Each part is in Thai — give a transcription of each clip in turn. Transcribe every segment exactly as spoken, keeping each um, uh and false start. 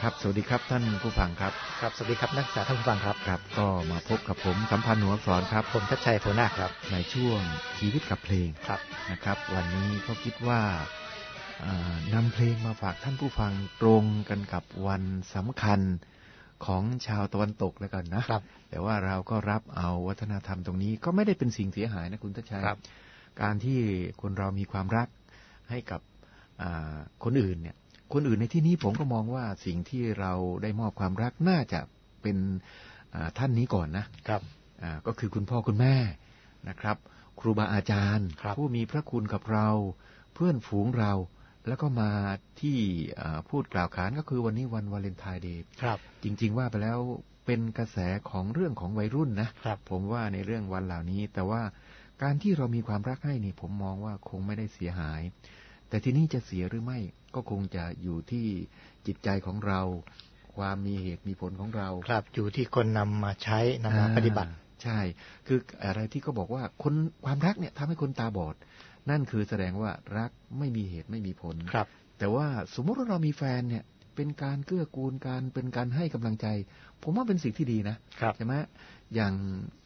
ครับสวัสดีครับท่านผู้ฟังครับครับสวัสดีครับนักศึกษาท่านผู้ฟังครับครับก็มาพบกับผมสัมพันธ์หนูอักษรครับผมชัดชัยโพนาคครับในช่วงชีวิตกับเพลงครับนะครับวันนี้ก็คิดว่านำเพลงมาฝากท่านผู้ฟังตรงกันกับวันสำคัญของชาวตะวันตกแล้วกันนะครับแต่ว่าเราก็รับเอาวัฒนธรรมตรงนี้ก็ไม่ได้เป็นสิ่งเสียหายนะคุณทัชชัยการที่คนเรามีความรักให้กับคนอื่นเนี่ยคนอื่นในที่นี้ผมก็มองว่าสิ่งที่เราได้มอบความรักน่าจะเป็นท่านนี้ก่อนนะครับก็คือคุณพ่อคุณแม่นะครับครูบาอาจารย์ผู้มีพระคุณกับเราเพื่อนฝูงเราแล้วก็มาที่พูดกล่าวขานก็คือวันนี้วันวาเลนไทน์เดย์จริงๆว่าไปแล้วเป็นกระแสของเรื่องของวัยรุ่นนะผมว่าในเรื่องวันเหล่านี้แต่ว่าการที่เรามีความรักให้นี่ผมมองว่าคงไม่ได้เสียหายแต่ที่นี่จะเสียหรือไม่ก็คงจะอยู่ที่จิตใจของเราความมีเหตุมีผลของเราครับอยู่ที่คนนำมาใช้นำมาปฏิบัติใช่คืออะไรที่เขาบอกว่าคนความรักเนี่ยทำให้คนตาบอดนั่นคือแสดงว่ารักไม่มีเหตุไม่มีผลครับแต่ว่าสมมติว่าเรามีแฟนเนี่ยเป็นการเกื้อกูลการเป็นการให้กำลังใจผมว่าเป็นสิ่งที่ดีนะใช่ไหมอย่าง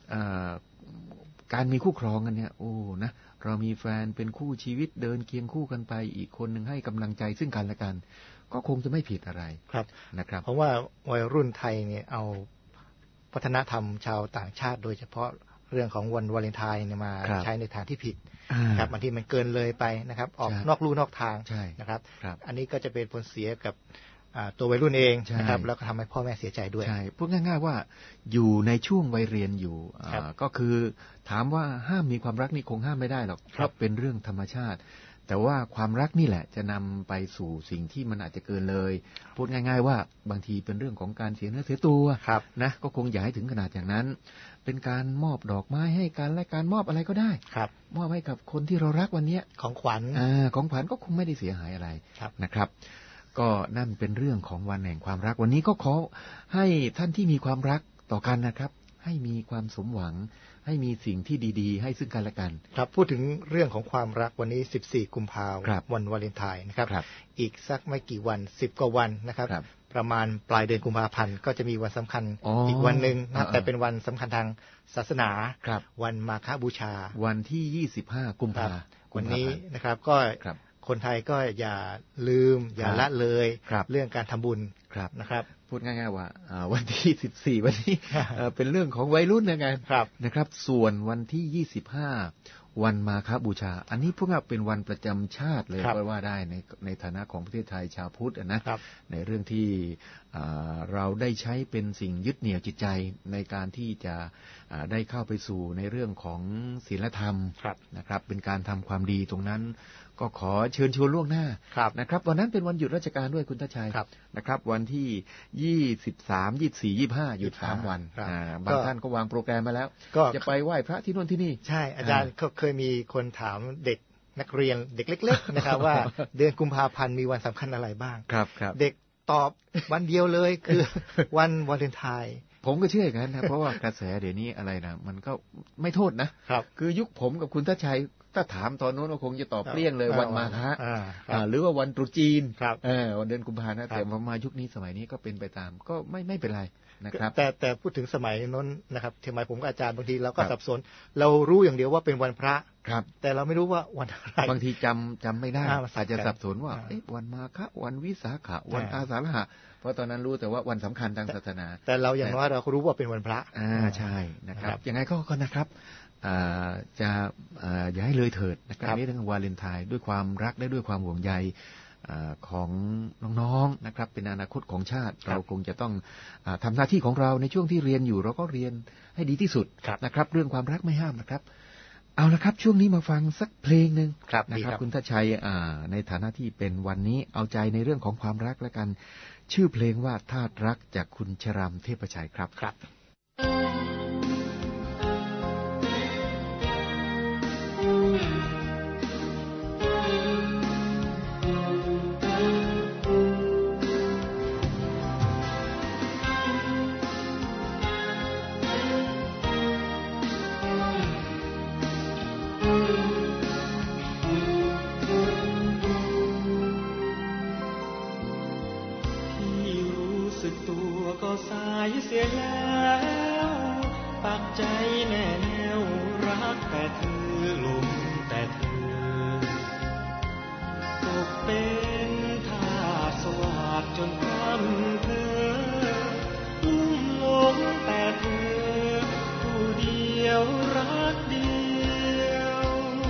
การมีคู่ครองกันเนี่ยโอ้นะเรามีแฟนเป็นคู่ชีวิตเดินเคียงคู่กันไปอีกคนหนึ่งให้กำลังใจซึ่งกันและกันก็คงจะไม่ผิดอะไรครับนะครับเพราะว่าวัยรุ่นไทยเนี่ยเอาวัฒนธรรมชาวต่างชาติโดยเฉพาะเรื่องของวันวาเลนไทน์เนี่ยมาใช้ในทางที่ผิดครับบางทีมันเกินเลยไปนะครับออกนอกลู่นอกทางนะครับอันนี้ก็จะเป็นผลเสียกับตัววัยรุ่นเองนะครับแล้วก็ทำให้พ่อแม่เสียใจด้วยใช่พูดง่ายๆว่าอยู่ในช่วงวัยเรียนอยู่ก็คือถามว่าห้ามมีความรักนี่คงห้ามไม่ได้หรอกเพราะเป็นเรื่องธรรมชาติแต่ว่าความรักนี่แหละจะนำไปสู่สิ่งที่มันอาจจะเกินเลยพูดง่ายๆว่าบางทีเป็นเรื่องของการเสียเนื้อเสียตัวนะก็คงอย่าให้ถึงขนาดอย่างนั้นเป็นการมอบดอกไม้ให้กันและการมอบอะไรก็ได้มอบให้กับคนที่เรารักวันนี้ของขวัญของขวัญก็คงไม่ได้เสียหายอะไรนะครับก็นั่นเป็นเรื่องของวันแห่งความรักวันนี้ก็ขอให้ท่านที่มีความรักต่อกันนะครับให้มีความสมหวังให้มีสิ่งที่ดีๆให้ซึ่งกันและกันครับพูดถึงเรื่องของความรักวันนี้สิบสี่กุมภาพันธ์วันวาเลนไทน์นะครับอีกสักไม่กี่วันสิบกว่าวันนะครับประมาณปลายเดือนกุมภาพันธ์ก็จะมีวันสำคัญ อ, อีกวันหนึ่งนะแต่เป็นวันสำคัญทางศาสนาวันมาฆบูชาวันที่ยี่สิบห้ากุมภาพันธ์วันนี้นะครับก็คนไทยก็อย่าลืมอย่าละเลยเรื่องการทำบุญนะครับพูดง่ายๆว่าวันที่สิบสี่วันนี้เป็นเรื่องของวัยรุ่นนะครับนะครับส่วนวันที่ยี่สิบห้าวันมาฆบูชาอันนี้พวกเราเป็นวันประจำชาติเลยก็ว่าได้ในในฐานะของประเทศไทยชาวพุทธนะในเรื่องที่เราได้ใช้เป็นสิ่งยึดเหนี่ยวจิตใจในการที่จะได้เข้าไปสู่ในเรื่องของศีลธรรมนะครับเป็นการทำความดีตรงนั้นก็ขอเชิญชวนล่วงหน้านะครับวันนั้นเป็นวันหยุดราชการด้วยคุณทัชชัยนะครับวันที่ยี่สิบสาม ยี่สิบสี่ ยี่สิบห้าหยุดสามวันบางท่านก็วางโปรแกรมมาแล้วจะไปไหว้พระที่โน่นที่นี่ใช่อาจารย์เคยมีคนถามเด็กนักเรียนเด็กเล็กๆนะครับว่าเดือนกุมภาพันธ์มีวันสำคัญอะไรบ้างเด็กตอบวันเดียวเลยคือวันวาเลนไทน์ผมก็เชื่ออย่างนั้นนะเพราะว่ากระแสเดี๋ยวนี้อะไรนะมันก็ไม่โทษนะคือยุคผมกับคุณทัชชัยถ้าถามตอนโน้นก็คงจะตอบเปรี้ยงเลยวันมาฆะหรือว่าวันตรุษจีนวันเดือนกุมภาพันธ์นะแต่พอมายุคนี้สมัยนี้ก็เป็นไปตามก็ไม่ไม่เป็นไรนะครับแต่แต่พูดถึงสมัยโน้นนะครับสมัยผมกับอาจารย์บางทีเราก็สับสนเรารู้อย่างเดียวว่าเป็นวันพระแต่เราไม่รู้ว่าวันอะไรบางทีจำจำไม่ได้อาจจะสับสนว่าวันมาฆะวันวิสาขะวันอาสาฬหะเพราะตอนนั้นรู้แต่ว่าวันสำคัญทางศาสนาแต่เราอย่างน้อยเรารู้ว่าเป็นวันพระอ่าใช่นะครับยังไงก็นะครับจะอย่าให้เลยเถิดนะครับในเรื่องวาเลนไทน์ด้วยความรักและด้วยความห่วงใยของน้องๆนะครับเป็นอนาคตของชาติเราคงจะต้องทำหน้าที่ของเราในช่วงที่เรียนอยู่เราก็เรียนให้ดีที่สุดนะครับเรื่องความรักไม่ห้ามนะครับเอาละครับช่วงนี้มาฟังสักเพลงหนึ่งนะครับคุณทัชชัยในฐานะที่เป็นวันนี้เอาใจในเรื่องของความรักแล้วกันชื่อเพลงว่าธาตุรักจากคุณชรามเทพชัยครับครับที่รู้เสียแล้วปักใจแน่แน่วรักแต่เธอหลงแต่เธอตกเป็นทาสสวาทจนพร่ำเพ้อลุ่มหลงแต่เธอผู้เดียวรักเดียว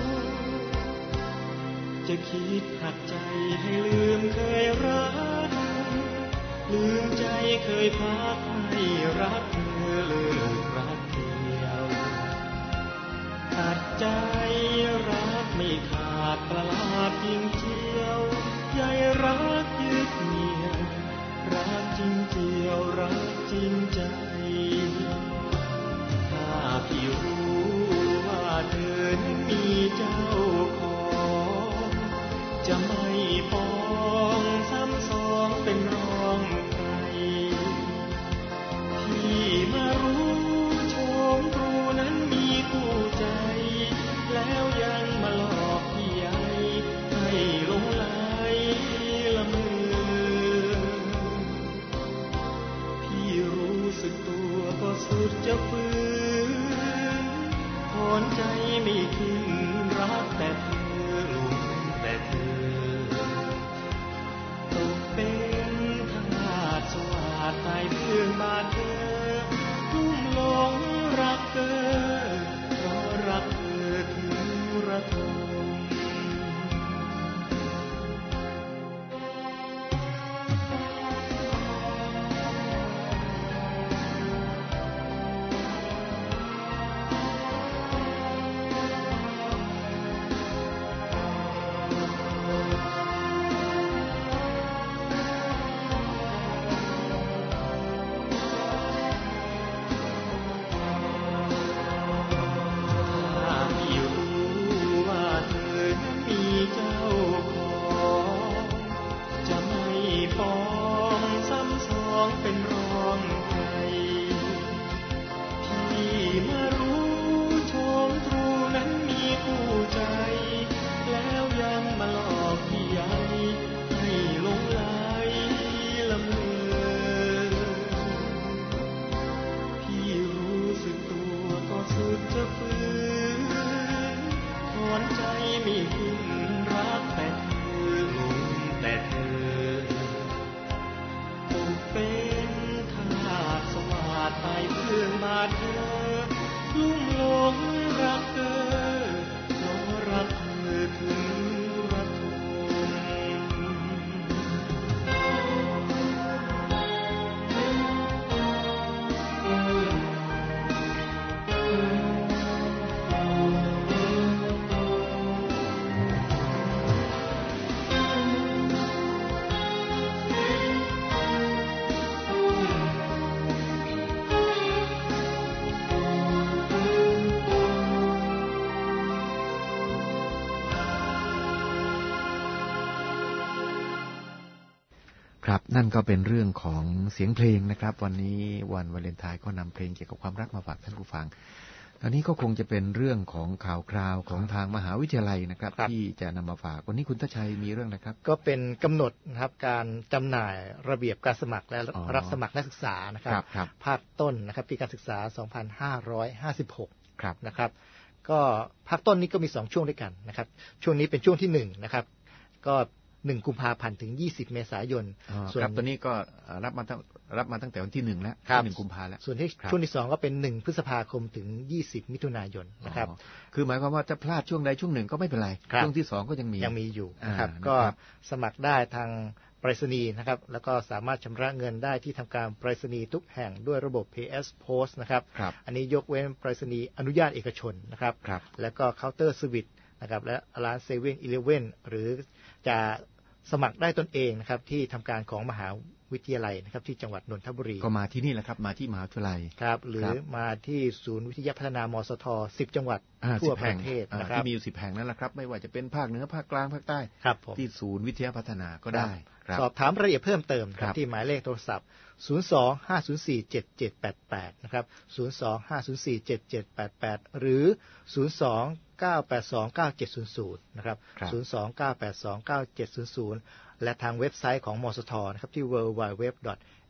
จะคิดหักใจให้ลืมเคยรักลืมใจเคยพักให้รักเธอเลิกรักเดียวตัดใจรักไม่ขาดประหลาดจริงเจียวใยรักยึดเหนี่ยวรักจริงเจียวรักจริงใจถ้าพี่รู้ว่าเธอนั้นมีเจ้าของจะไม่ปองซ้ำสองเป็นรองใครพี่มารู้โฉมตรูนั้นมีคู่ใจแล้วยังมาหลอกพี่ใหญ่ให้หลงไหลละเมอพี่รู้สึกตัวก็สุดจะฝืนถอนใจไม่ขึ้นรักแต่เธอหลงแต่เธอตกเป็นทาสสวาทตายเพื่อนมาเธอลุ่มหลงรักเธอเพราะรักเธอถึงระทมครับนั่นก็เป็นเรื่องของเสียงเพลงนะครับวันนี้วันวาเลนไทน์ก็นำเพลงเกี่ยวกับความรักมาฝากท่านผู้ฟังตอนนี้ก็คงจะเป็นเรื่องของข่าวคราวของทางมหาวิทยาลัยนะครับที่จะนำมาฝากวันนี้คุณทัชชัยมีเรื่องอะไรครับก็เป็นกำหนดนะครับการจำหน่ายระเบียบการสมัครและรับสมัครนักศึกษานะครับภาคต้นนะครับปีการศึกษาสองพันห้าร้อยห้าสิบหกนะครับก็ภาคต้นนี้ก็มีสองช่วงด้วยกันนะครับช่วงนี้เป็นช่วงที่หนึ่งนะครับก็หนึ่งกุมภาพันธ์ถึงยี่สิบเมษายนส่วนตอนนี้ก็รับมารับมาตั้งแต่วันที่หนึ่งแล้วหนึ่งกุมภาแล้วส่วนที่ช่วงที่สองก็เป็นหนึ่งพฤษภาคมถึงยี่สิบมิถุนายนนะครับคือหมายความว่าจะพลาดช่วงใดช่วงหนึ่งก็ไม่เป็นไรช่วงที่สองก็ยังมียังมีอยู่นะครับก็สมัครได้ทางไปรษณีย์นะครับแล้วก็สามารถชำระเงินได้ที่ทำการไปรษณีย์ทุกแห่งด้วยระบบ พี เอส Post นะครับอันนี้ยกเว้นไปรษณีย์อนุญาตเอกชนนะครับแล้วก็เคาน์เตอร์เซอร์วิสนะครับและร้านเซเว่นอีเลฟเว่นหรือจะสมัครได้ตนเองนะครับที่ทำการของมหาวิทยาลัยนะครับที่จังหวัดนนทบุรีก็มาที่นี่แหละครับมาที่มหาวิทยาลัยครับหรือมาที่ศูนย์วิทยาพัฒนามสทสิบจังหวัดทั่วประเทศนะครับที่มีอยู่สิบแห่งนั่นแหละครับไม่ว่าจะเป็นภาคเหนือภาคกลางภาคใต้ที่ศูนย์วิทยาพัฒนาก็ได้สอบถามรายละเอียดเพิ่มเติมที่หมายเลขโทรศัพท์ศูนย์ สอง ห้า ศูนย์ สี่ เจ็ด เจ็ด แปด แปดนะครับศูนย์ สอง ห้า ศูนย์ สี่ เจ็ด เจ็ด แปด แปดหรือศูนย์ สอง เก้า แปด สอง เก้า เจ็ด ศูนย์ ศูนย์นะครับศูนย์ สอง เก้า แปด สอง เก้า เจ็ด ศูนย์ ศูนย์และทางเว็บไซต์ของมสทนะครับที่ ดับเบิลยู ดับเบิลยู ดับเบิลยู ดอท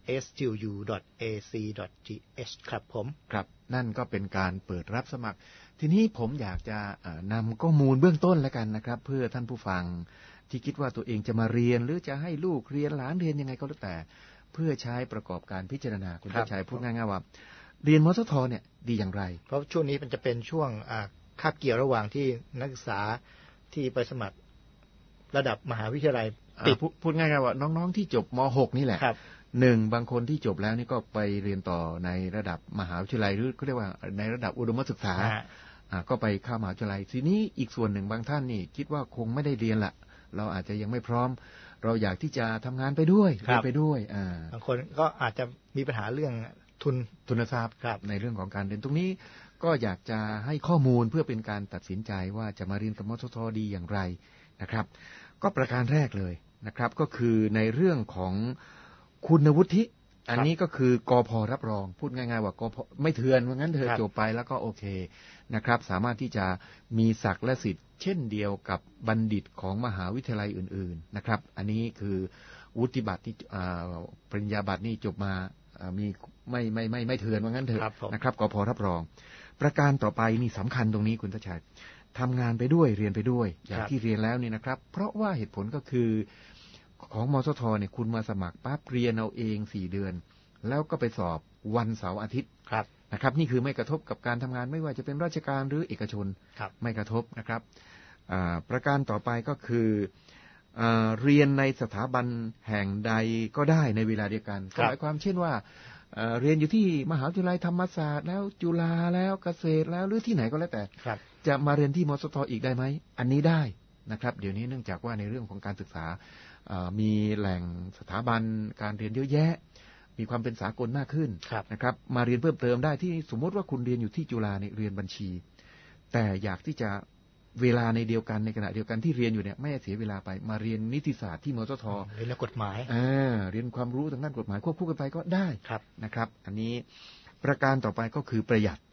เอส จี ยู ดอท เอ ซี ดอท จี เอช ครับผมครับนั่นก็เป็นการเปิดรับสมัครทีนี้ผมอยากจะนำข้อมูลเบื้องต้นแล้วกันนะครับเพื่อท่านผู้ฟังที่คิดว่าตัวเองจะมาเรียนหรือจะให้ลูกเรียนหลานเรียนยังไงก็แล้วแต่เพื่อใช้ประกอบการพิจารณาคุณชัยพูดง่ายๆว่าเรียนมสทเนี่ยดีอย่างไรเพราะช่วงนี้มันจะเป็นช่วงคาบเกี่ยวระหว่างที่นักศึกษาที่ไปสมัครระดับมหาวิทยาลัยติดพูดง่ายๆว่าน้องๆที่จบม หก นี่แหละหนึ่งบางคนที่จบแล้วนี่ก็ไปเรียนต่อในระดับมหาวิทยาลัยหรือเขาเรียกว่าในระดับอุดมศึกษาก็ไปเข้ามหาวิทยาลัยทีนี้อีกส่วนหนึ่งบางท่านนี่คิดว่าคงไม่ได้เรียนละเราอาจจะยังไม่พร้อมเราอยากที่จะทำงานไปด้วยเรียนไปด้วยบางคนก็อาจจะมีปัญหาเรื่องทุนทุนทรัพย์ในเรื่องของการเรียนตรงนี้ก็อยากจะให้ข้อมูลเพื่อเป็นการตัดสินใจว่าจะมาเรียนกับมสทดีอย่างไรนะครับก็ประการแรกเลยนะครับก็คือในเรื่องของคุณวุฒิอันนี้ก็คือกพ.รับรองพูดง่ายๆว่ากพ.ไม่เถื่อนว่างั้นเธอจบไปแล้วก็โอเคนะครับสามารถที่จะมีศักดิ์และสิทธิ์เช่นเดียวกับบัณฑิตของมหาวิทยาลัยอื่นๆนะครับอันนี้คือวุฒิบัตรที่ปริญญาบัตรนี่จบมามีไม่ไม่ไม่ไม่เถื่อนว่างั้นเถอะนะครับกพ.รับรองประการต่อไปนี่สำคัญตรงนี้คุณทัชชัยทำงานไปด้วยเรียนไปด้วยอย่างที่เรียนแล้วนี่นะครับเพราะว่าเหตุผลก็คือของมสทเนี่ยคุณมาสมัครปั๊บเรียนเอาเองสี่เดือนแล้วก็ไปสอบวันเสาร์อาทิตย์นะครับนี่คือไม่กระทบกับการทำงานไม่ว่าจะเป็นราชการหรือเอกชนไม่กระทบนะครับประการต่อไปก็คือเรียนในสถาบันแห่งใดก็ได้ในเวลาเดียวกันหมายความเช่นว่าเรียนอยู่ที่มหาวิทยาลัยธรรมศาสตร์แล้วจุฬาแล้วเกษตรแล้วหรือที่ไหนก็แล้วแต่จะมาเรียนที่มสทอีกได้ไหมอันนี้ได้นะครับเดี๋ยวนี้เนื่องจากว่าในเรื่องของการศึกษามีแหล่งสถาบันการเรียนเยอะแยะมีความเป็นสากลมากขึ้นนะครับมาเรียนเพิ่มเติมได้ที่สมมติว่าคุณเรียนอยู่ที่จุฬาเนี่ยเรียนบัญชีแต่อยากที่จะเวลาในเดียวกันในขณะเดียวกันที่เรียนอยู่เนี่ยไม่เสียเวลาไปมาเรียนนิติศาสตร์ที่มสทเรียนกฎหมายเรียนความรู้ทางด้านกฎหมายควบคู่กันไปก็ได้นะครับอันนี้ประการต่อไปก็คือประหยัด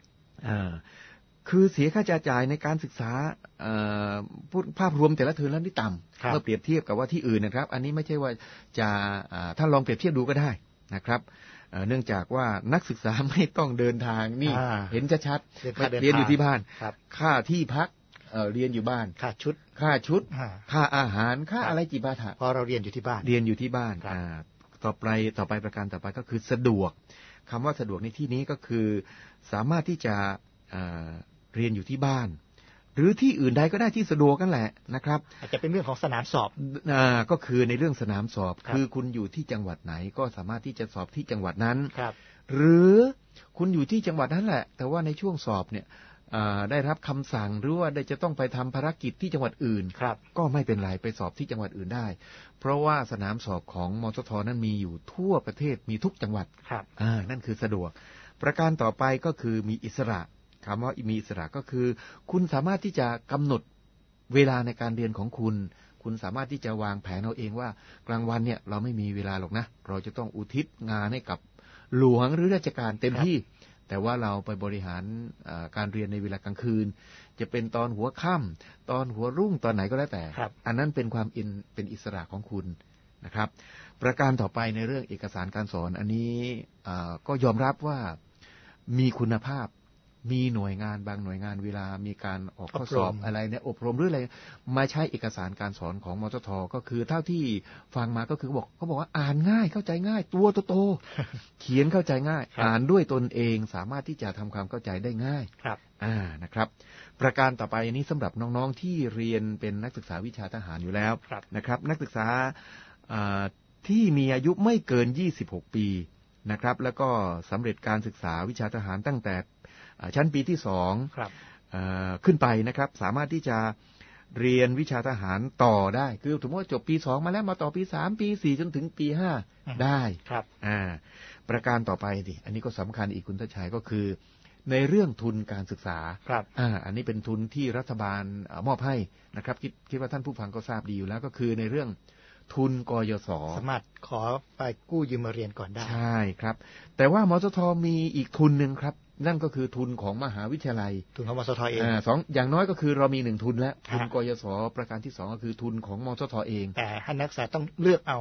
คือเสียค่าใช้จ่ายในการศึกษาภาพรวมแต่ละเทอมแล้วนี่ต่ำเมื่อเปรียบเทียบกับว่าที่อื่นนะครับอันนี้ไม่ใช่ว่าจะถ้าลองเปรียบเทียบดูก็ได้นะครับเนื่องจากว่านักศึกษาไม่ต้องเดินทางนี่เห็นชัดๆเรียนอยู่ที่บ้านค่าที่พักเรียนอยู่บ้านค่าชุดค่าชุดค่าอาหารค่าอะไรจิปาถะพอเราเรียนอยู่ที่บ้านเรียนอยู่ที่บ้านต่อไปต่อไปประการต่อไปก็คือสะดวกคำว่าสะดวกในที่นี้ก็คือสามารถที่จะเรียนอยู่ที่บ้านหรือที่อื่นใดก็ได้ที่สะดวกกันแหละนะครับอาจจะเป็นเรื่องของสนามสอบอ่าก็คือในเรื่องสนามสอบคือคุณอยู่ที่จังหวัดไหนก็สามารถที่จะสอบที่จังหวัดนั้นหรือคุณอยู่ที่จังหวัดนั้นแหละแต่ว่าในช่วงสอบเนี่ยได้รับคำสั่งหรือว่าได้จะต้องไปทำภารกิจที่จังหวัดอื่นก็ไม่เป็นไรไปสอบที่จังหวัดอื่นได้เพราะว่าสนามสอบของมสทนั้นมีอยู่ทั่วประเทศมีทุกจังหวัดอ่านั่นคือสะดวกประการต่อไปก็คือมีอิสระคำว่ามีอิสระก็คือคุณสามารถที่จะกำหนดเวลาในการเรียนของคุณคุณสามารถที่จะวางแผนเอาเองว่ากลางวันเนี่ยเราไม่มีเวลาหรอกนะเราจะต้องอุทิศงานให้กับหลวงหรือราชการเต็มที่แต่ว่าเราไปบริหารการเรียนในเวลากลางคืนจะเป็นตอนหัวค่ำตอนหัวรุ่งตอนไหนก็แล้วแต่อันนั้นเป็นความอินเป็นอิสระของคุณนะครับประการต่อไปในเรื่องเอกสารการสอนอันนี้ก็ยอมรับว่ามีคุณภาพมีหน่วยงานบางหน่วยงานเวลามีการออกข้อสอบอะไรเนี่ยอบรมหรืออะไรมาใช้เอกสารการสอนของมสทก็คือเท่าที่ฟังมาก็คือบอกเขาบอกว่าอ่านง่ายเข้าใจง่ายตัวโตๆเขียนเข้าใจง่ายอ่านด้วยตนเองสามารถที่จะทำความเข้าใจได้ง่ายครับอ่านะครับประการต่อไปอันนี้สำหรับน้องๆที่เรียนเป็นนักศึกษาวิชาทหารอยู่แล้วนะครับนักศึกษาที่มีอายุไม่เกินยี่สิบหกปีนะครับแล้วก็สำเร็จการศึกษาวิชาทหารตั้งแต่ชั้นปีที่สองขึ้นไปนะครับสามารถที่จะเรียนวิชาทหารต่อได้คือสมมติว่าจบปีสองมาแล้วมาต่อปีสามปีสี่จนถึงปีห้าได้ครับอ่าประการต่อไปดิอันนี้ก็สำคัญอีกคุณทัชชัยก็คือในเรื่องทุนการศึกษาครับอ่าอันนี้เป็นทุนที่รัฐบาลมอบให้นะครับคิดคิดว่าท่านผู้ฟังก็ทราบดีอยู่แล้วก็คือในเรื่องทุนกยศสามารถขอไปกู้ยืมมาเรียนก่อนได้ใช่ครับแต่ว่ามสทมีอีกทุนหนึ่งครับนั่นก็คือทุนของมหาวิทยาลัยทุนของมสทเองสองอย่างน้อยก็คือเรามีหนึ่งทุนแล้วทุนกยศประการที่สองก็คือทุนของมสทเองแต่ให้นักศึกษาต้องเลือกเอา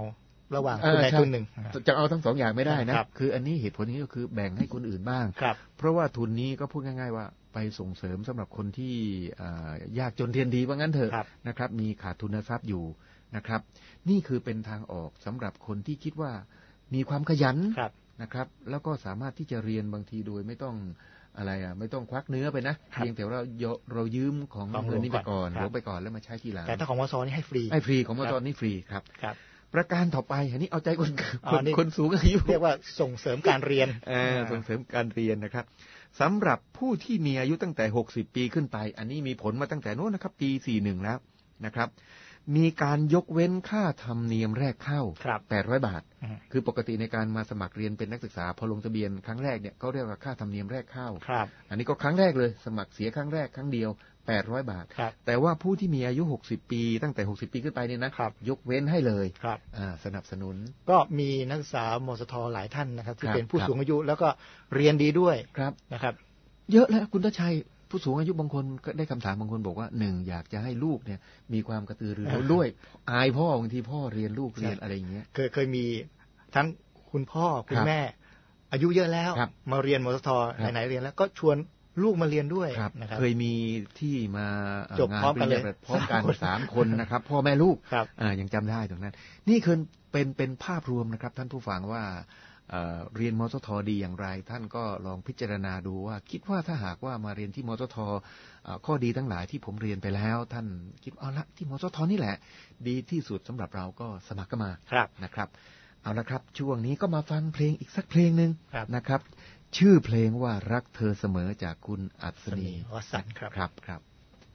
ระหว่างทุนใดทุนหนึ่งจะเอาทั้งสองอย่างไม่ได้นะคืออันนี้เหตุผลนี้ก็คือแบ่งให้คนอื่นบ้างเพราะว่าทุนนี้ก็พูดง่ายๆว่าไปส่งเสริมสำหรับคนที่ยากจนเรียนดีว่างั้นเถอะนะครับมีขาดทุนทรัพย์อยู่นะครับนี่คือเป็นทางออกสำหรับคนที่คิดว่ามีความขยันนะครับแล้วก็สามารถที่จะเรียนบางทีโดยไม่ต้องอะไรอ่ะไม่ต้องควักเนื้อไปนะเพียงแต่เราเรายืมของเงินนี้ไปก่อนหลวงไปก่อนแล้วมาใช้ทีหลังแต่ถ้าของมสนี่ให้ฟรีให้ฟรีของมสนี่ฟรีครับประการต่อไปอันนี้เอาใจคนคนสูงอายุเรียกว่าส่งเสริมการเรียนส่งเสริมการเรียนนะครับสำหรับผู้ที่มีอายุตั้งแต่หกสิบปีขึ้นไปอันนี้มีผลมาตั้งแต่โน้นนะครับปีสี่สิบเอ็ดแล้วนะครับมีการยกเว้นค่าธรรมเนียมแรกเข้าแปดร้อยบาทคือปกติในการมาสมัครเรียนเป็นนักศึกษาพอลงทะเบียนครั้งแรกเนี่ยเขาเรียกว่าค่าธรรมเนียมแรกเข้าอันนี้ก็ครั้งแรกเลยสมัครเสียครั้งแรกครั้งเดียวแปดร้อยบาทแต่ว่าผู้ที่มีอายุหกสิบปีตั้งแต่หกสิบปีขึ้นไปเนี่ยนะยกเว้นให้เลยสนับสนุนก็มีนักศึกษามสทหลายท่านนะครับที่เป็นผู้สูงอายุแล้วก็เรียนดีด้วยนะครับเยอะแล้วคุณทชัยผู้สูงอายุบางคนก็ได้คำถามบางคนบอกว่าหนึ่งอยากจะให้ลูกเนี่ยมีความกระตือรือร้นด้วยอายพ่อบางทีพ่อเรียนลูกเรียนอะไรอย่างเงี้ยเคยเคยมีทั้งคุณพ่อคุณแม่อายุเยอะแล้วมาเรียนมสทไหนๆเรียนแล้วก็ชวนลูกมาเรียนด้วยนะครับเคยมีที่มาจบพร้อมกันเลยพร้อมกันสามคนนะครับพ่อแม่ลูกยังจำได้ตรงนั้นนี่คือเป็นเป็นภาพรวมนะครับท่านผู้ฟังว่าเรียนมสทดีอย่างไรท่านก็ลองพิจารณาดูว่าคิดว่าถ้าหากว่ามาเรียนที่มสทข้อดีทั้งหลายที่ผมเรียนไปแล้วท่านคิดเอาละที่มสทนี่แหละดีที่สุดสำหรับเราก็สมัครก็มานะครับเอาละครับช่วงนี้ก็มาฟังเพลงอีกสักเพลงหนึ่งนะครับชื่อเพลงว่ารักเธอเสมอจากคุณอัศนีวสันต์ครับครับครับ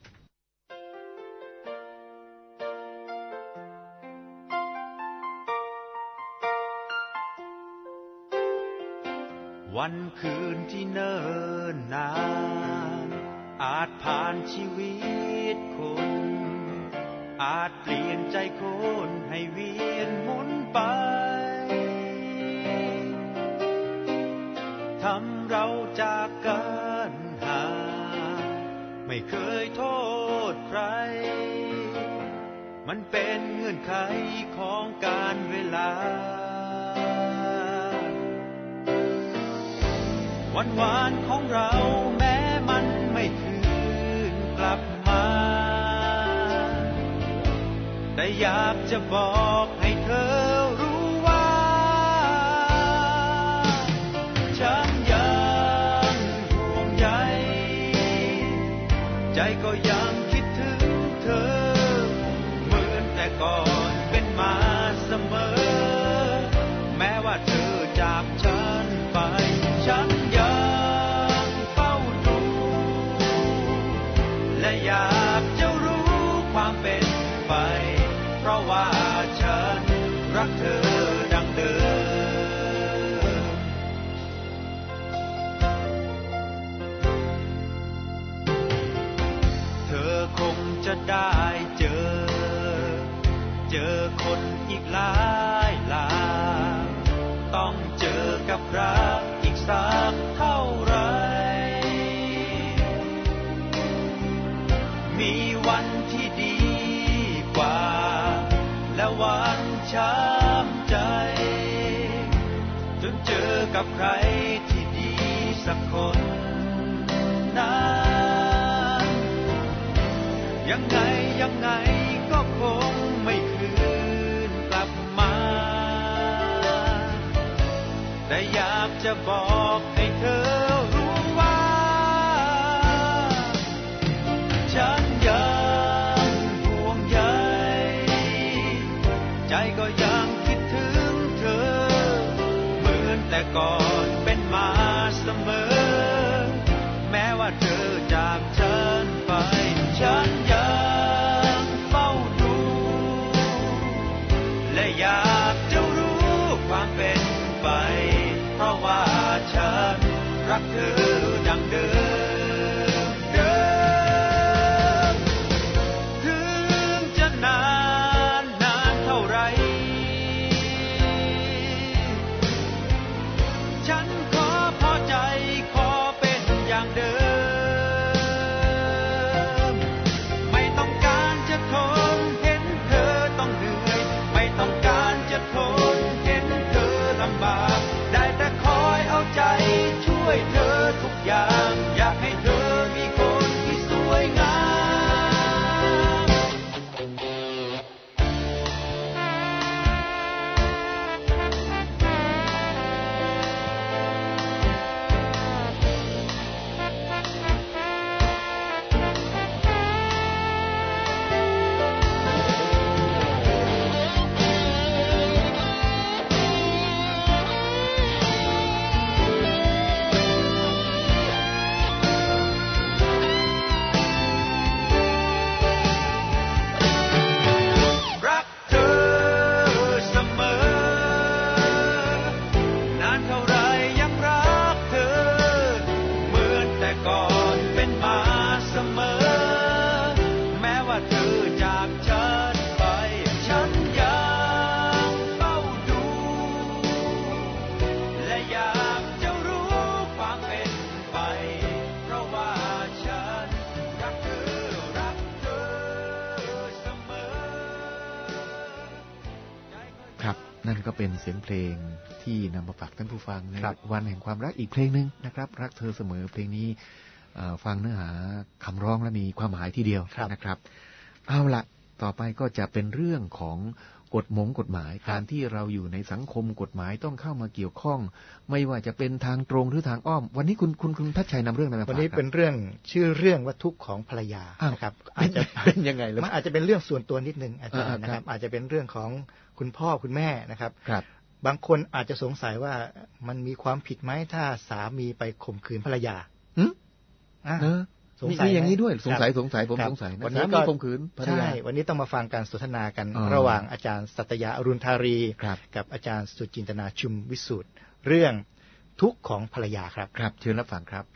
วันคืนที่เนิ่นนานอาจผ่านชีวิตคนอาจเปลี่ยนใจคนให้เวียนหมุนไปทำเราจากกันห่างไม่เคยโทษใครมันเป็นเงื่อนไขของการเวลาวันวานของเราแม้มันไม่คืนกลับมาแต่อยากจะบอกให้เธอรู้ว่าฉันยังห่วงใยใจก็ยังคิดถึงเธอเหมือนแต่ก่อนเป็นมาเสมอแม้ว่าเธอจากฉันไปฉันอยากจะรู้ความเป็นไปเพราะว่าฉันรักเธอดังเดิมเธอคงจะได้เจอเจอคนอีกหลายหลายต้องเจอกับรักอีกสักเท่าไรมีวันที่ดีกว่าและวันช้ำใจจนเจอกับใครที่ดีสักคนนั้นยังไงยังไงก็คงไม่คืนกลับมาแต่อยากจะบอกให้เธอรู้ว่าฉันยังห่วงใยใจก็ยังคิดถึงเธอเหมือนแต่ก่อนเป็นมาเสมอแม้ว่าเธอจากฉันไปฉันยังเฝ้าดูและอยากจะรู้ความเป็นไปเพราะว่าฉันรักเธอดังเดิมฉอจากฉันไปฉันยังเฝ้าดูและอยากจะรู้ความเป็นไปเพราะว่าฉันรักเธอรักเธอเสมอครับนั่นก็เป็นเสียงเพลงที่นำมาฝากท่านผู้ฟังในวันแห่งความรักอีกเพลงหนึ่งนะครับรักเธอเสมอเพลงนี้ฟังเนื้อหาคำร้องและมีความหมายทีเดียวนะครับเอาละต่อไปก็จะเป็นเรื่องของกฎหมงกฎหมายการที่เราอยู่ในสังคมกฎหมายต้องเข้ามาเกี่ยวข้องไม่ว่าจะเป็นทางตรงหรือทางอ้อมวันนี้คุณคุณคุณทัชชัยนำเรื่องอะไรมาฝากวันนี้เป็นเรื่องชื่อเรื่องว่าทุกข์ของภรรยานะครับอาจจะเป็นยังไงล่ะมันอาจจะเป็นเรื่องส่วนตัวนิดนึงอาจารย์นะครับอาจจะเป็นเรื่องของคุณพ่อคุณแม่นะครับบางคนอาจจะสงสัยว่ามันมีความผิดไหมถ้าสามีไปข่มขืนภรรยาสงสัยอย่างนี้ด้วยสงสัยสงสัยผมสงสัยนะวันนี้ก็ข่มขืนภรรยาใช่วันนี้ต้องมาฟังการสนทนากันระหว่างอาจารย์สัตยาอรุณธารีกับอาจารย์สุจินตนาชุมวิสุทธิ์เรื่องทุกข์ของภรรยาครับครับเชิญรับฟังครับ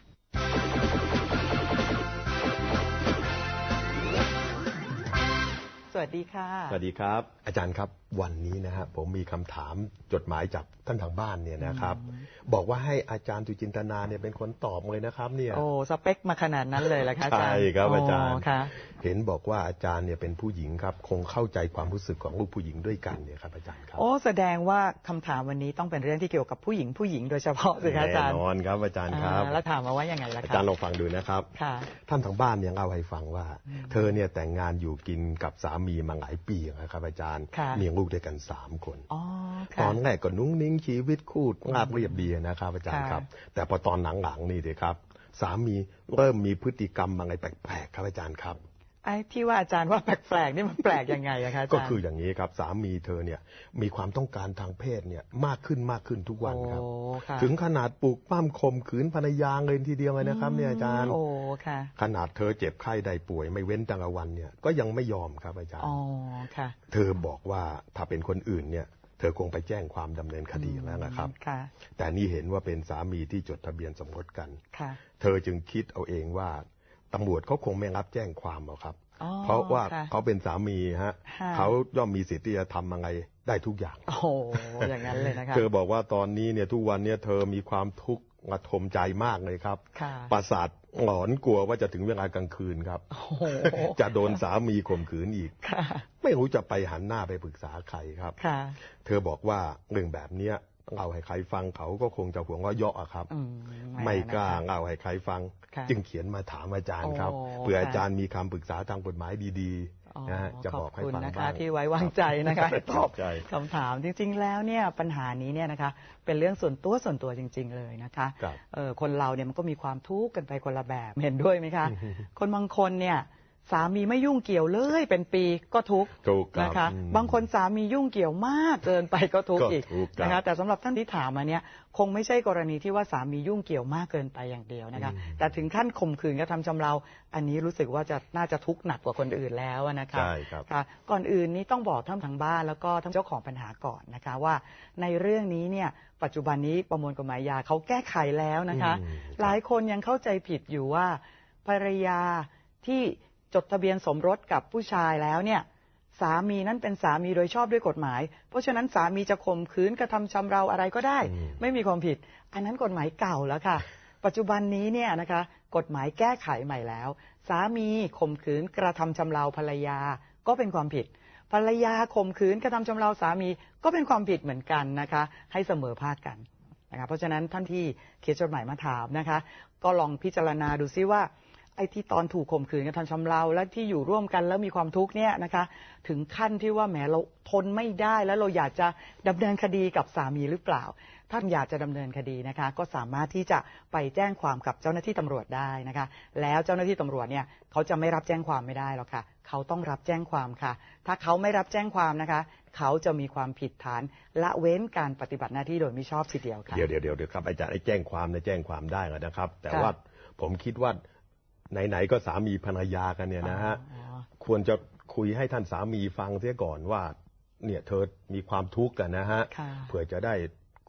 สวัสดีค่ะสวัสดีครับอาจารย์ครับวันนี้นะฮะผมมีคำถามจดหมายจากท่านทางบ้านเนี่ยนะครับบอกว่าให้อาจารย์สุจินตนาเนี่ยเป็นคนตอบเลยนะครับเนี่ยโอ้สเปคมาขนาดนั้นเลยล่ะคะอาจารย์ใช่ครับอาจารย์เห็นบอกว่าอาจารย์เนี่ยเป็นผู้หญิงครับคงเข้าใจความรู้สึกของลูกผู้หญิงด้วยกันเนี่ยครับอาจารย์ครับโอ้แสดงว่าคำถามวันนี้ต้องเป็นเรื่องที่เกี่ยวกับผู้หญิงผู้หญิงโดยเฉพาะเลยครับอาจารย์แน่นอนครับอาจารย์ครับแล้วถามมาว่ายังไงล่ะครับอาจารย์ลองฟังดูนะครับท่านทางบ้านเนี่ยเล่าให้ฟังว่าเธอเนี่ยแต่งงานอยู่กินกับสามีมาหลายปีนะครับอาจารย์มีลูกด้วยกันสามคนตอนแรกก็นุ้งนิ้งชีวิตคู่ราบเรียบดีนะครับอาจารย์ครับแต่พอตอนหลังๆนี่เลยครับสามีเริ่มมีพฤติกรรมอะไรแปลกๆครับอาจารย์ครับไอ้ที่ว่าอาจารย์ว่าแปลกๆนี่มันแปลกยังไงอะคะอาจารย์ก็คืออย่างนี้ครับสามีเธอเนี่ยมีความต้องการทางเพศเนี่ยมากขึ้นมากขึ้นทุกวันครับถึงขนาดปลูกปั้มข่มขืนภรรยาเลยทีเดียวเลยนะครับเนี่ยอาจารย์ขนาดเธอเจ็บไข้ได้ป่วยไม่เว้นแต่ละวันเนี่ยก็ยังไม่ยอมครับอาจารย์เธอบอกว่าถ้าเป็นคนอื่นเนี่ยเธอคงไปแจ้งความดำเนินคดีแล้วนะครับแต่นี่เห็นว่าเป็นสามีที่จดทะเบียนสมรสกันเธอจึงคิดเอาเองว่าตำรวจเขาคงไม่รับแจ้งความหรอกครับเพราะว่าเขาเป็นสามีฮะเขาย่อมมีสิทธิ์ที่จะทำอะไรได้ทุกอย่างโอ้โหอย่างนั้นเลยนะครับเธอบอกว่าตอนนี้เนี่ยทุกวันเนี่ยเธอมีความทุกข์ระทมใจมากเลยครับประสาทหลอนกลัวว่าจะถึงเวลากลางคืนครับจะโดนสามีข่มขืนอีกไม่รู้จะไปหันหน้าไปปรึกษาใครครับเธอบอกว่าเรื่องแบบเนี้ยเอาให้ใครฟังเขาก็คงจะหัวเราะเยาะครับไม่กล้าเอาให้ใครฟังจึงเขียนมาถามอาจารย์ครับเผื่ออาจารย์มีคำปรึกษาทางกฎหมายดีๆนะจะบอกให้ฟังบ้างที่ไว้วางใจนะคะตอบคำถามจริงๆแล้วเนี่ยปัญหานี้เนี่ยนะคะเป็นเรื่องส่วนตัวส่วนตัวจริงๆเลยนะคะคนเราเนี่ยมันก็มีความทุกข์กันไปคนละแบบเห็นด้วยไหมคะคนบางคนเนี่ยสามีไม่ยุ่งเกี่ยวเลยเป็นปีก็ทุกข์นะคะบางคนสามียุ่งเกี่ยวมากเกินไปก็ทุกข์อีกนะคะแต่สำหรับท่านที่ถามมาเนี่ยคงไม่ใช่กรณีที่ว่าสามียุ่งเกี่ยวมากเกินไปอย่างเดียวนะคะแต่ถึงขั้นข่มขืนกระทำชำเราอันนี้รู้สึกว่าจะน่าจะทุกข์หนักกว่าคนอื่นแล้วนะคะใช่ครับก่อนอื่นนี้ต้องบอกท่านทางบ้านแล้วก็ท่านเจ้าของปัญหาก่อนนะคะว่าในเรื่องนี้เนี่ยปัจจุบันนี้ประมวลกฎหมายยาเขาแก้ไขแล้วนะคะหลายคนยังเข้าใจผิดอยู่ว่าภรรยาที่จดทะเบียนสมรสกับผู้ชายแล้วเนี่ยสามีนั้นเป็นสามีโดยชอบด้วยกฎหมายเพราะฉะนั้นสามีจะข่มขืนกระทำชำเราอะไรก็ได้ไม่มีความผิดอันนั้นกฎหมายเก่าแล้วค่ะปัจจุบันนี้เนี่ยนะคะกฎหมายแก้ไขใหม่แล้วสามีข่มขืนกระทำชำเราภรรยาก็เป็นความผิดภรรยาข่มขืนกระทำชำเราสามีก็เป็นความผิดเหมือนกันนะคะให้เสมอภาคกันนะคะเพราะฉะนั้นท่านที่เขียนจดหมายมาถามนะคะก็ลองพิจารณาดูซิว่าไอ้ที่ตอนถูกข่มขืนกระทำชำเราและที่อยู่ร่วมกันแล้วมีความทุกข์เนี่ยนะคะถึงขั้นที่ว่าแหมเราทนไม่ได้แล้วเราอยากจะดำเนินคดีกับสามีหรือเปล่าท่านอยากจะดำเนินคดีนะคะก็สามารถที่จะไปแจ้งความกับเจ้าหน้าที่ตำรวจได้นะคะแล้วเจ้าหน้าที่ตำรวจเนี่ยเขาจะไม่รับแจ้งความไม่ได้หรอกค่ะเขาต้องรับแจ้งความค่ะถ้าเขาไม่รับแจ้งความนะคะเขาจะมีความผิดฐานละเว้นการปฏิบัติหน้าที่โดยมิชอบทีเดียวค่ะเดี๋ยวเดี๋ยวเดี๋ยวครับอาจารย์ไอ้แจ้งความเนี่ยแจ้งความได้แล้วนะครับแต่ว่าผมคิดว่าไหนๆก็สามีภรรยากันเนี่ยนะฮะควรจะคุยให้ท่านสามีฟังเสียก่อนว่าเนี่ยเธอมีความทุกข์กันนะฮะเผื่อจะได้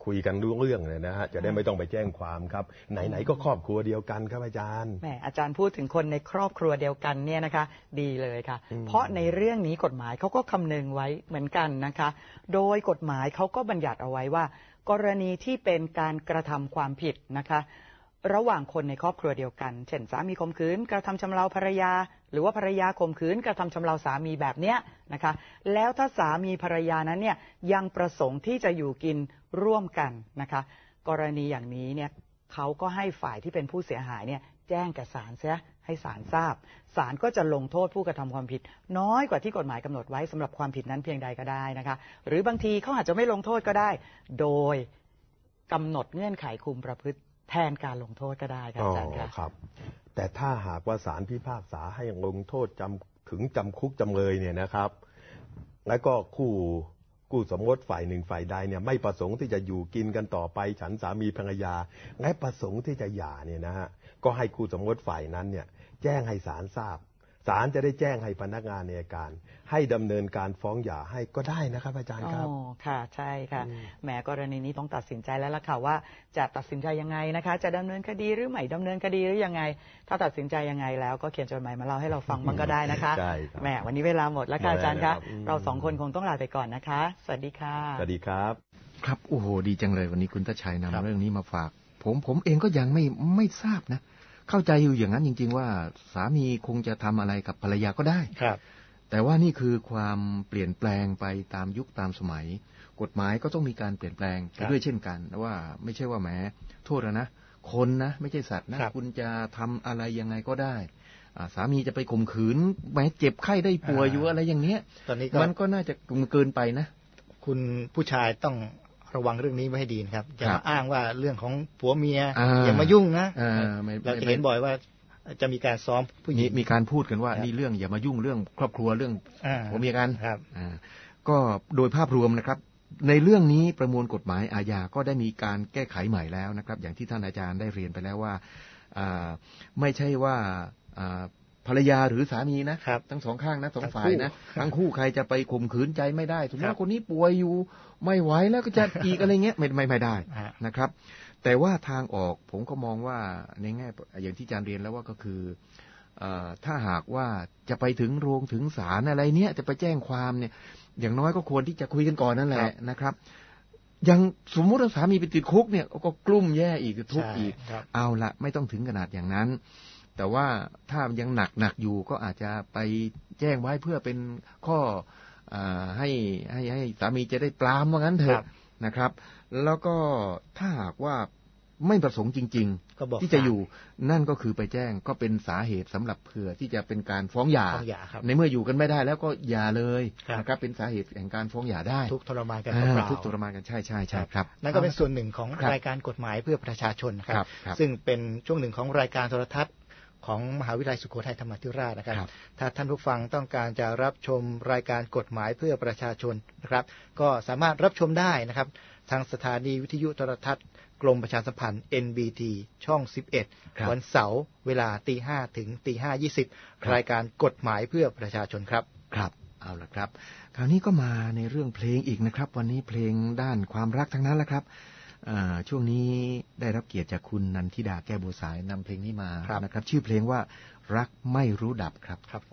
คุยกันรู้เรื่องเลยนะฮะจะได้ไม่ต้องไปแจ้งความครับไหนๆก็ครอบครัวเดียวกันครับอาจารย์แหมอาจารย์พูดถึงคนในครอบครัวเดียวกันเนี่ยนะคะดีเลยค่ะเพราะในเรื่องนี้กฎหมายเขาก็คำนึงไว้เหมือนกันนะคะโดยกฎหมายเขาก็บัญญัติเอาไว้ว่ากรณีที่เป็นการกระทำความผิดนะคะระหว่างคนในครอบครัวเดียวกันเช่นสามีข่มขืนกระทำชำเราภรรยาหรือว่าภรรยาข่มขืนกระทำชำเราสามีแบบเนี้ยนะคะแล้วถ้าสามีภรรยานั้นเนี่ยยังประสงค์ที่จะอยู่กินร่วมกันนะคะกรณีอย่างนี้เนี่ยเขาก็ให้ฝ่ายที่เป็นผู้เสียหายเนี่ยแจ้งแก่ศาลเสียให้ศาลทราบศาลก็จะลงโทษผู้กระทำความผิดน้อยกว่าที่กฎหมายกำหนดไว้สำหรับความผิดนั้นเพียงใดก็ได้นะคะหรือบางทีเขาอาจจะไม่ลงโทษก็ได้โดยกำหนดเงื่อนไขคุมประพฤติแทนการลงโทษก็ได้ครับอาจารย์ครับแต่ถ้าหากว่าศาลพิพากษาให้ลงโทษจำถึงจำคุกจำเลยเนี่ยนะครับแล้วก็คู่คู่สมรสฝ่ายหนึ่งฝ่ายใดเนี่ยไม่ประสงค์ที่จะอยู่กินกันต่อไปฉันสามีภรรยาและประสงค์ที่จะหย่าเนี่ยนะฮะก็ให้คู่สมรสฝ่ายนั้นเนี่ยแจ้งให้ศาลทราบศาลจะได้แจ้งให้พนักงานอัยการให้ดำเนินการฟ้องหย่าให้ก็ได้นะครับอาจารย์ครับอ๋อค่ะใช่ค่ะแหมกรณีนี้ต้องตัดสินใจแล้วล่ะค่ะว่าจะตัดสินใจยังไงนะคะจะดำเนินคดีหรือไม่ดำเนินคดีหรือยังไงถ้าตัดสินใจยังไงแล้วก็เขียนจดหมายมาเล่าให้เราฟังบ้างก็ได้นะคะใช่ครับแหมวันนี้เวลาหมดแล้วค่ะอาจารย์คะเราสองคนคงต้องลาไปก่อนนะคะสวัสดีค่ะสวัสดีครับครับโอ้โหดีจังเลยวันนี้คุณตาชัยนำเรื่องนี้มาฝากผมผมเองก็ยังไม่ไม่ทราบนะเข้าใจอยู่อย่างนั้นจริงๆว่าสามีคงจะทำอะไรกับภรรยาก็ได้ครับแต่ว่านี่คือความเปลี่ยนแปลงไปตามยุคตามสมัยกฎหมายก็ต้องมีการเปลี่ยนแปลงไปด้วยเช่นกันว่าไม่ใช่ว่าแหมโทษนะคนนะไม่ใช่สัตว์นะคุณจะทำอะไรยังไงก็ได้สามีจะไปข่มขืนแหมเจ็บไข้ได้ป่วยอยู่อะไรอย่างเนี้ยตอนนี้มันก็น่าจะเกินไปนะคุณผู้ชายต้องระวังเรื่องนี้ไว้ให้ดีนะครับอย่ามาอ้างว่าเรื่องของผัวเมียอย่ามายุ่งนะเราจะเห็นบ่อยว่าจะมีการซ้อมผู้หญิงมีการพูดกันว่านี่เรื่องอย่ามายุ่งเรื่องครอบครัวเรื่องผัวเมียกันก็โดยภาพรวมนะครับในเรื่องนี้ประมวลกฎหมายอาญาก็ได้มีการแก้ไขใหม่แล้วนะครับอย่างที่ท่านอาจารย์ได้เรียนไปแล้วว่าไม่ใช่ว่าภรรยาหรือสามีนะทั้งสองข้างนะสองฝ่ายนะทั้งคู่ใครจะไปข่มขืนใจไม่ได้สมมติว่าคนนี้ป่วยอยู่ไม่ไหวแล้วก็จะอีกอะไรเงี้ยไม่ไม่ไม่ได้นะครับแต่ว่าทางออกผมก็มองว่าในแง่อย่างที่อาจารย์เรียนแล้วว่าก็คือถ้าหากว่าจะไปถึงโรงถึงศาลอะไรเนี้ยจะไปแจ้งความเนี่ยอย่างน้อยก็ควรที่จะคุยกันก่อนนั่นแหละนะครับอย่างสมมุติว่าสามีไปติดคุกเนี่ยก็กลุ้มแย่อีกทุกข์อีกเอาละไม่ต้องถึงขนาดอย่างนั้นแต่ว่าถ้ายังหนักหนักอยู่ก็อาจจะไปแจ้งไว้เพื่อเป็นข้อให้ให้ให้สามีจะได้ปรามว่างั้นเถอะนะครับแล้วก็ถ้าหากว่าไม่ประสงค์จริงๆที่จะอยู่นั่นก็คือไปแจ้งก็เป็นสาเหตุสำหรับเผื่อที่จะเป็นการฟ้องหย่าในเมื่ออยู่กันไม่ได้แล้วก็หย่าเลยนะครับเป็นสาเหตุแห่งการฟ้องหย่าได้ทุกทรมานกันทุกทรมานกันใช่ใช่ใช่ครับนั่นก็เป็นส่วนหนึ่งของรายการกฎหมายเพื่อประชาชนครับซึ่งเป็นช่วงหนึ่งของรายการโทรทัศน์ของมหาวิทยาลัยสุโขทัยธรรมาธิราชนะครับถ้าท่านผู้ฟังต้องการจะรับชมรายการกฎหมายเพื่อประชาชนนะครับก็สามารถรับชมได้นะครับทางสถานีวิทยุโทรทัศน์กรมประชาสัมพันธ์ เอ็น บี ที ช่องสิบเอ็ดวันเสาร์เวลาตีห้าถึงตีห้ายี่สิบรายการกฎหมายเพื่อประชาชนครับครับเอาละครับคราวนี้ก็มาในเรื่องเพลงอีกนะครับวันนี้เพลงด้านความรักทั้งนั้นแหละครับช่วงนี้ได้รับเกียรติจากคุณนันทิดาแก้วบัวสายนำเพลงนี้มานะครับชื่อเพลงว่ารักไม่รู้ดับครับครับ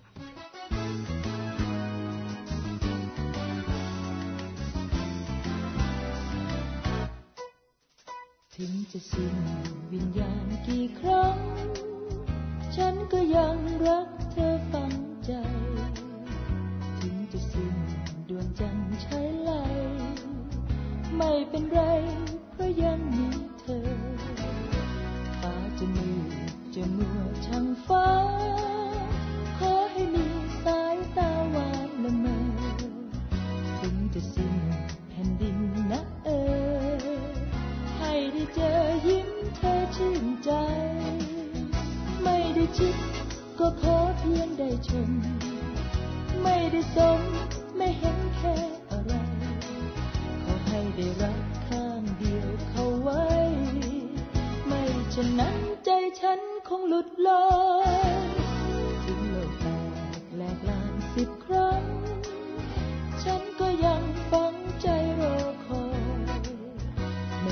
ถึงจะสิ้นวิญญาณกี่ครั้งฉันก็ยังรักเธอฝังใจถึงจะสิ้นดวงจันทร์ใช้ไหลไม่เป็นไรเพราะยังมีเธอฟ้าจะมืดจะมัวช่างฟ้าขอให้มีสายตาหวานละเมอถึงจะสิ้นแผ่นดินนะเออให้ได้เจอยิ้มเธอชื่นใจไม่ได้ชิดก็ขอเพียงได้ชมไม่ได้สมไม่เห็นแค่อะไรขอให้ได้รักข้างเดียวเข้าไว้ไม่ฉะนั้นใจฉันคงหลุดลอยถึงโลกแตกแหลกลานสิบครั้งฉันก็ยังฝังใจรอคอยใน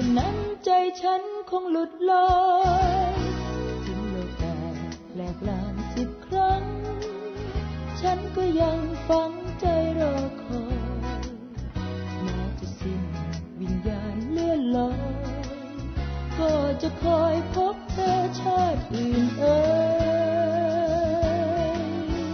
นั้นใจฉันคงหลุดลอยถึงโลกแตกแหลกลานสิบครั้งฉันก็ยังฝังใจรอคอยแม้จะสิ้นวิญญาณเลื่อนลอยก็จะคอยพบเธอชาติอื่นเอ่ย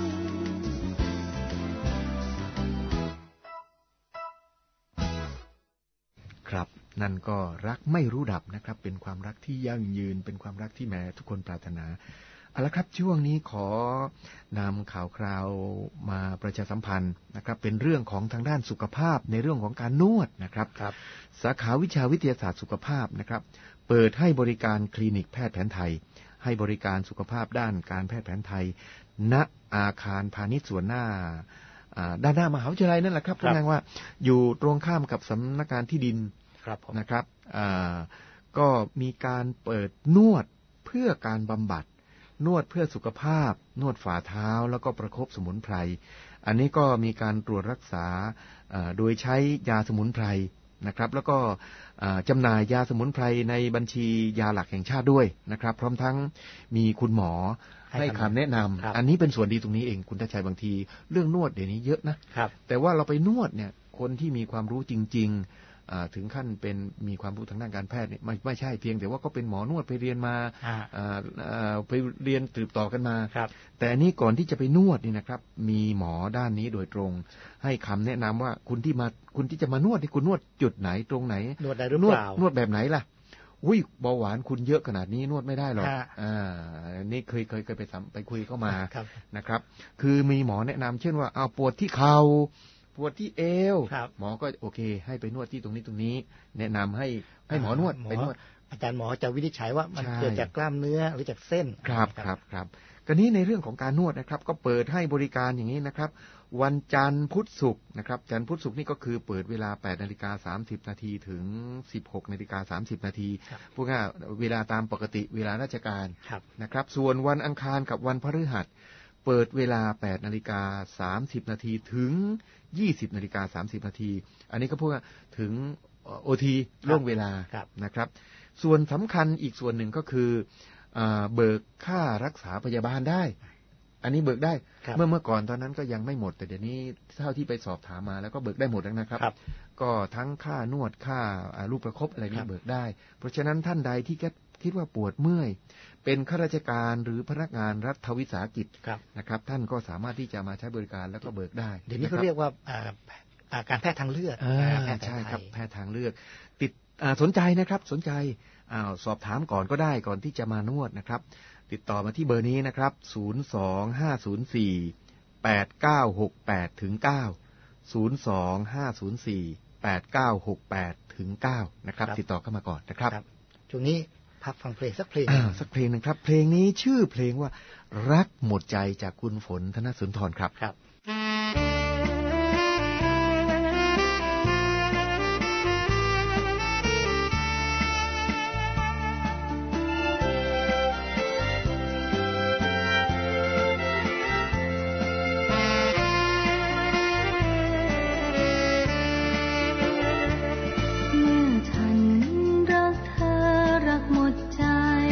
ครับนั่นก็รักไม่รู้ดับนะครับเป็นความรักที่ยั่งยืนเป็นความรักที่แม้ทุกคนปรารถนาเอาละครับช่วงนี้ขอนำข่าวคราวมาประชาสัมพันธ์นะครับเป็นเรื่องของทางด้านสุขภาพในเรื่องของการนวดนะครับครับสาขาวิชาวิทยาศาสตร์สุขภาพนะครับเปิดให้บริการคลินิกแพทย์แผนไทยให้บริการสุขภาพด้านการแพทย์แผนไทยณอาคารพาณิชย์ส่วนหน้าด้านหน้ามหาวิทยาลัยนั่นแหละครับแสดงว่าอยู่ตรงข้ามกับสำนักงานที่ดินนะครับก็มีการเปิดนวดเพื่อการบำบัดนวดเพื่อสุขภาพนวดฝ่าเท้าแล้วก็ประคบสมุนไพรอันนี้ก็มีการตรวจรักษาโดยใช้ยาสมุนไพรนะครับแล้วก็จำหน่ายยาสมุนไพรในบัญชียาหลักแห่งชาติด้วยนะครับพร้อมทั้งมีคุณหมอให้คำแนะนำอันนี้เป็นส่วนดีตรงนี้เองคุณทัชชัยบางทีเรื่องนวดเดี๋ยวนี้เยอะนะแต่ว่าเราไปนวดเนี่ยคนที่มีความรู้จริงๆถึงขั้นเป็นมีความรู้ทางด้านการแพทย์เนี่ยไม่ไม่ใช่เพียงแต่ว่าก็เป็นหมอนวดไปเรียนมาไปเรียนสืบต่อกันมาแต่อันนี้ก่อนที่จะไปนวดนี่นะครับมีหมอด้านนี้โดยตรงให้คำแนะนำว่าคุณที่มาคุณที่จะมานวดที่คุณนวดจุดไหนตรงไหนนวดได้หรือเปล่านวดแบบไหนล่ะอุ้ยเบาหวานคุณเยอะขนาดนี้นวดไม่ได้หรอกอ่านี่เคยเคยเคยไปไปคุยเข้ามานะครับคือมีหมอแนะนำเช่นว่าเอาปวดที่เข่าปวดที่เอวหมอก็โอเคให้ไปนวดที่ตรงนี้ตรงนี้แนะนำให้ให้หมอนวดไปนวดอาจารย์หมอจะวินิจฉัยว่ามันเกิดจากกล้ามเนื้อหรือจากเส้นครับครับครับกรณีในเรื่องของการนวดนะครับก็เปิดให้บริการอย่างนี้นะครับวันจันทร์พุธศุกร์นะครับจันทร์พุธศุกร์นี่ก็คือเปิดเวลา แปดนาฬิกาสามสิบนาทีถึง สิบหกนาฬิกาสามสิบนาทีพวกง่ายเวลาตามปกติเวลาราชการนะครับส่วนวันอังคารกับวันพฤหัสเปิดเวลา แปดนาฬิกาสามสิบนาทีถึง ยี่สิบนาฬิกาสามสิบนาทีอันนี้ก็พูดถึง โอ ที ล่วงเวลานะครับส่วนสำคัญอีกส่วนหนึ่งก็คือเบิกค่ารักษาพยาบาลได้อันนี้เบิกได้เมื่อเมื่อก่อนตอนนั้นก็ยังไม่หมดแต่เดี๋ยวนี้เท่าที่ไปสอบถามมาแล้วก็เบิกได้หมดแล้วนะครับก็ทั้งค่านวดค่าลูกประคบอะไรนี้เบิกได้เพราะฉะนั้นท่านใดที่คิดว่าปวดเมื่อยเป็นข้าราชการหรือพนักงานรัฐวิสาหกิจนะครับท่านก็สามารถที่จะมาใช้บริการแล้วก็เบิกได้เดี๋ยวนี้เขาเรียกว่าการแพทย์ทางเลือกใช่ครับแพทย์ทางเลือกติดสนใจนะครับสนใจสอบถามก่อนก็ได้ก่อนที่จะมานวดนะครับติดต่อมาที่เบอร์นี้นะครับศูนย์ สอง ห้า ศูนย์ สี่ แปด เก้า หก แปด ถึง เก้า ศูนย์ สอง ห้า ศูนย์ สี่ แปด เก้า หก แปด ถึง เก้านะครับติดต่อเข้ามาก่อนนะครับช่วงนี้พักฟังเพลงสักเพลงสักเพลงนึงครับเพลงนี้ชื่อเพลงว่ารักหมดใจจากคุณฝนธนสุนทรครับครับ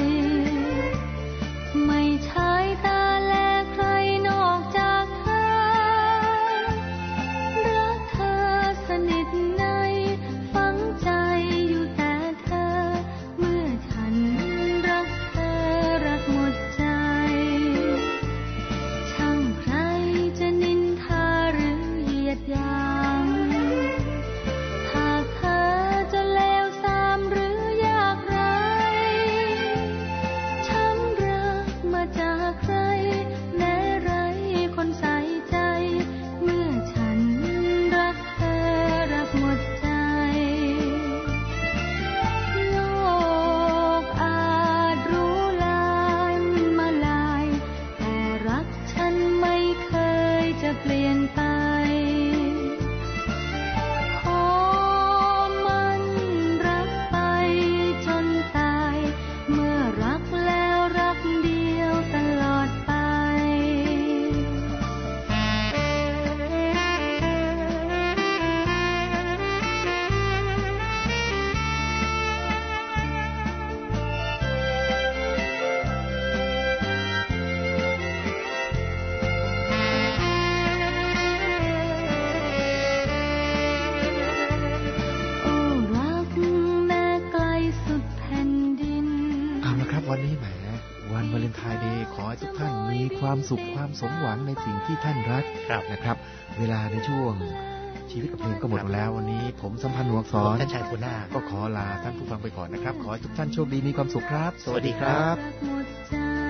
ไม่ใช่ตาแลใครนอกจากเธอวันนี้แหมวันวาเลนไทน์เดย์ขอให้ทุกท่านมีความสุขความสมหวังในสิ่งที่ท่านรักนะครับเวลาในช่วงชีวิตกับเพลงก็หมดลงแล้ววันนี้ผมสัมพันธ์หนวกสอนท่านชายคุณหน้าก็ขอลาท่านผู้ฟังไปก่อนนะครับขอให้ทุกท่านโชคดีมีความสุขครับสวัสดีครับ